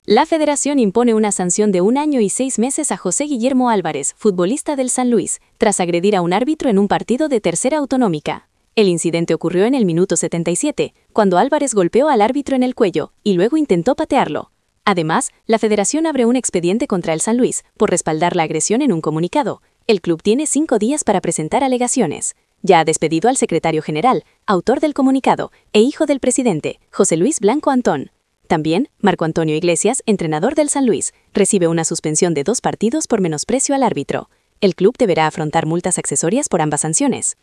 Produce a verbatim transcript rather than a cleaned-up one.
La Federación impone una sanción de un año y seis meses a José Guillermo Álvarez, futbolista del San Luis, tras agredir a un árbitro en un partido de tercera autonómica. El incidente ocurrió en el minuto setenta y siete, cuando Álvarez golpeó al árbitro en el cuello y luego intentó patearlo. Además, la Federación abre un expediente contra el San Luis por respaldar la agresión en un comunicado. El club tiene cinco días para presentar alegaciones. Ya ha despedido al secretario general, autor del comunicado, e hijo del presidente, José Luis Blanco Antón. También, Marco Antonio Iglesias, entrenador del San Luis, recibe una suspensión de dos partidos por menosprecio al árbitro. El club deberá afrontar multas accesorias por ambas sanciones.